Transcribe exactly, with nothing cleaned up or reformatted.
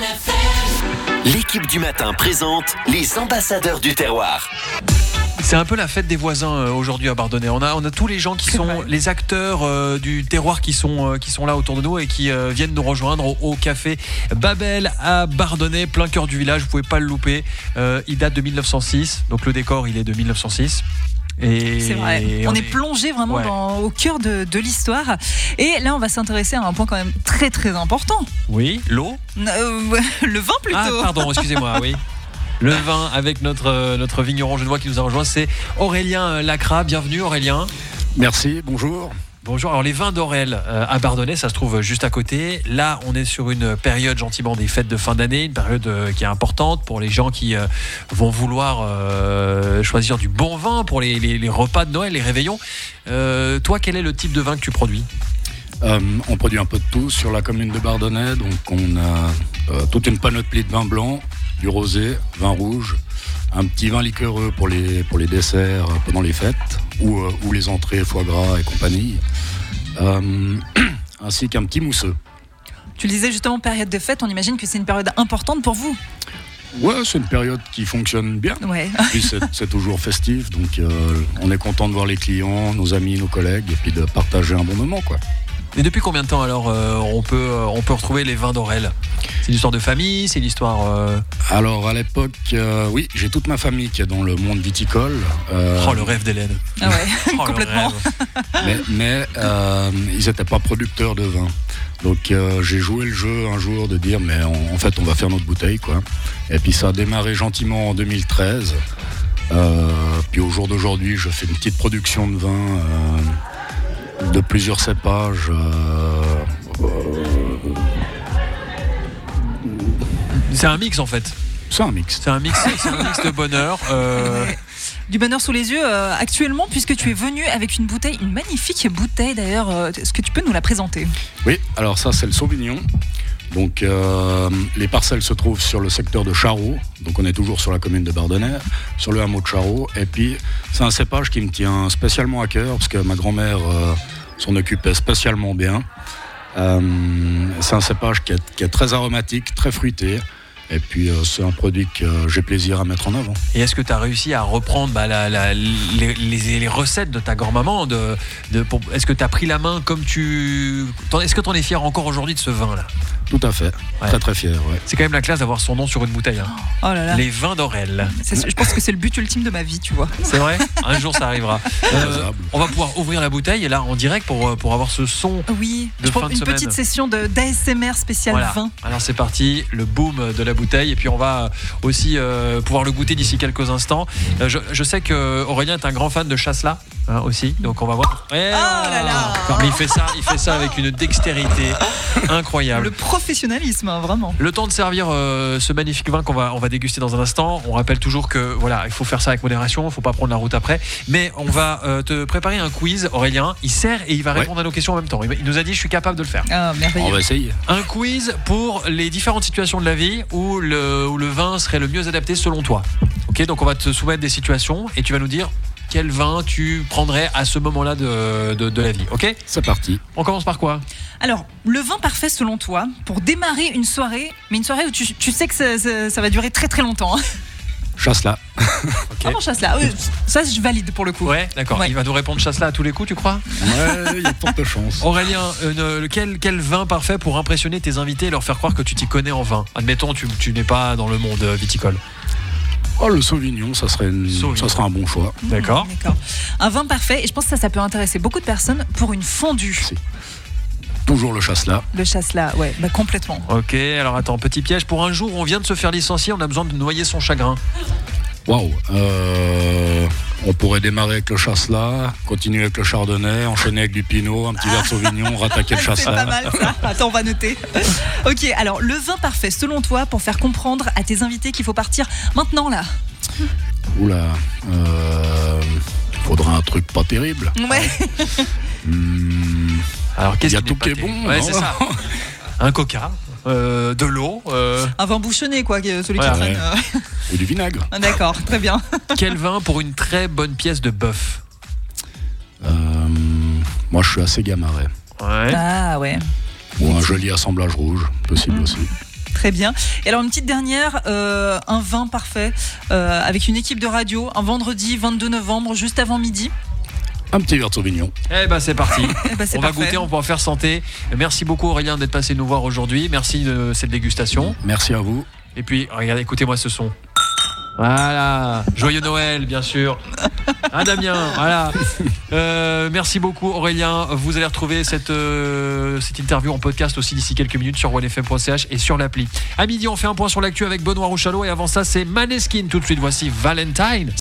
L'équipe du matin présente les ambassadeurs du terroir. C'est un peu la fête des voisins euh, aujourd'hui à Bardonnay. On a, on a tous les gens qui C'est sont vrai. les acteurs euh, du terroir qui sont, euh, qui sont là autour de nous et qui euh, viennent nous rejoindre au, au café Babel à Bardonnay, plein cœur du village. Vous pouvez pas le louper. Euh, il date de mille neuf cent six, donc le décor il est de mille neuf cent six. Et C'est vrai, on, est plongé vraiment Ouais. dans, au cœur de, de l'histoire. Et là, on va s'intéresser à un point quand même très très important. Oui, l'eau. Euh, le vin plutôt. Ah pardon, excusez-moi, oui. Le vin avec notre, euh, notre vigneron genevois qui nous a rejoint, c'est Aurélien Lacrat. Bienvenue Aurélien. Merci, bonjour. Bonjour, alors les vins d'Aurel euh, à Bardonnay, ça se trouve juste à côté. Là, on est sur une période gentiment des fêtes de fin d'année, une période euh, qui est importante pour les gens qui euh, vont vouloir euh, choisir du bon vin pour les, les, les repas de Noël, les réveillons. Euh, toi, quel est le type de vin que tu produis ? Euh, on produit un peu de tout sur la commune de Bardonnay, donc on a euh, toute une panoplie de vins blancs, du rosé, vin rouge, un petit vin liquoreux pour les, pour les desserts pendant les fêtes, ou, euh, ou les entrées, foie gras et compagnie, euh, ainsi qu'un petit mousseux. Tu le disais justement, période de fête, on imagine que c'est une période importante pour vous. Ouais, c'est une période qui fonctionne bien. Ouais. Puis c'est, c'est toujours festif, donc euh, on est content de voir les clients, nos amis, nos collègues, et puis de partager un bon moment, quoi. Et depuis combien de temps alors euh, on, peut, euh, on peut retrouver les vins d'Aurel ? C'est une histoire de famille, c'est une histoire... Euh... Alors à l'époque, euh, oui, j'ai toute ma famille qui est dans le monde viticole. Euh, Oh le rêve d'Hélène. Ah ouais, Oh, le complètement. rêve. mais mais euh, ils n'étaient pas producteurs de vin. Donc euh, j'ai joué le jeu un jour de dire mais en, en fait on va faire notre bouteille, quoi. Et puis ça a démarré gentiment en deux mille treize. Euh, puis au jour d'aujourd'hui je fais une petite production de vin euh, de plusieurs cépages. Euh, euh, C'est un mix en fait. c'est un mix. C'est un mix, c'est un mix de bonheur. Euh... Ouais. Du bonheur sous les yeux euh, actuellement, puisque tu es venu avec une bouteille, une magnifique bouteille d'ailleurs. Euh, est-ce que tu peux nous la présenter ? Oui, alors ça c'est le Sauvignon. Donc euh, les parcelles se trouvent sur le secteur de Charroux, donc on est toujours sur la commune de Bardonnay, sur le hameau de Charroux. Et puis c'est un cépage qui me tient spécialement à cœur parce que ma grand-mère euh, s'en occupait spécialement bien. Euh, c'est un cépage qui est, qui est très aromatique, très fruité. Et puis euh, c'est un produit que euh, j'ai plaisir à mettre en avant. Et est-ce que tu as réussi à reprendre bah, la, la, les, les, les recettes de ta grand-maman de, de, pour, Est-ce que tu as pris la main comme tu... Est-ce que tu en es fier encore aujourd'hui de ce vin-là ? Tout à fait, Ouais. très très fier. Ouais. C'est quand même la classe d'avoir son nom sur une bouteille. Hein. Oh là là. Les vins d'Aurel. C'est- je pense que c'est le but ultime de ma vie, tu vois. C'est vrai ? Un jour ça arrivera. Euh, Faisable. on va pouvoir ouvrir la bouteille là en direct pour, pour avoir ce son. Oui, De je pense fin de une semaine. petite session de, d'A S M R spécial Voilà. vin. Alors c'est parti, le boom de la bouteille. Et puis on va aussi euh, pouvoir le goûter d'ici quelques instants. Euh, je, je sais que Aurélien est un grand fan de Chasselas hein, aussi. Donc on va voir. Eh, là là. Mais il fait ça, il fait ça avec une dextérité incroyable. Le professionnalisme, hein, vraiment. Le temps de servir euh, ce magnifique vin qu'on va, on va déguster dans un instant. On rappelle toujours que voilà, il faut faire ça avec modération, il ne faut pas prendre la route après. Mais on va euh, te préparer un quiz, Aurélien. Il sert et il va répondre à nos questions en même temps. Il, il nous a dit je suis capable de le faire. Ah, merveilleux. On va essayer. Un quiz pour les différentes situations de la vie où le, où le vin serait le mieux adapté selon toi. Ok, donc on va te soumettre des situations et tu vas nous dire quel vin tu prendrais à ce moment-là de, de, de la vie. Ok ? C'est parti. On commence par quoi ? Alors, le vin parfait selon toi pour démarrer une soirée, mais une soirée où tu, tu sais que ça, ça- ça va durer très très longtemps. Hein. Chasse-là. Ok. Vraiment chasse là. Ça, je valide pour le coup. Ouais, d'accord. Ouais. Il va nous répondre Chasselas à tous les coups, tu crois ? Ouais, il y a tant de chance. Aurélien, euh, quel, quel vin parfait pour impressionner tes invités et leur faire croire que tu t'y connais en vin ? Admettons, tu, tu n'es pas dans le monde euh, viticole. Oh, le Sauvignon, ça serait, une- Sauvignon. ça serait un bon choix. Mmh, D'accord. D'accord. Un vin parfait, et je pense que ça, ça peut intéresser beaucoup de personnes pour une fondue. Si. Toujours le chasse-là. Le chasse-là, ouais, bah complètement. Ok, alors attends, petit piège. Pour un jour où on vient de se faire licencier, on a besoin de noyer son chagrin. Waouh. Euh, on pourrait démarrer avec le chasse-là, continuer avec le chardonnay, enchaîner avec du pinot, un petit verre de Sauvignon, rattaquer le C'est pas chasse-là. mal ça. Attends, on va noter. Ok, alors le vin parfait selon toi pour faire comprendre à tes invités qu'il faut partir maintenant là. Oula. Euh, faudra un truc pas terrible. Ouais. Hmm, Alors qu'est-ce Il y a qui tout n'est pas qui est terrible bon, Ouais, non c'est ça. Un coca, euh, de l'eau. euh, Un vin bouchonné quoi, que- celui Ouais, qui ouais. traîne. euh. ou du vinaigre. Ah, D'accord, très bien. Quel vin pour une très bonne pièce de bœuf ? Euh, moi, je suis assez gamaret. Ouais. Ah ouais. Ou un joli assemblage rouge, possible Mm. aussi. Très bien. Et alors une petite dernière, euh, un vin parfait euh, avec une équipe de radio, un vendredi vingt-deux novembre, juste avant midi. Un petit verre de Sauvignon. Eh ben c'est parti. Eh ben, c'est on va parfait. goûter, on pourra faire santé. Merci beaucoup Aurélien d'être passé nous voir aujourd'hui. Merci de cette dégustation. Merci à vous. Et puis regardez, écoutez-moi ce son. Voilà, joyeux Noël bien sûr. Hein Damien, voilà. Euh, merci beaucoup Aurélien. Vous allez retrouver cette, euh, cette interview en podcast aussi d'ici quelques minutes sur one f m point c h et sur l'appli. À midi on fait un point sur l'actu avec Benoît Rouchalot et avant ça c'est Maneskin tout de suite. Voici Valentine.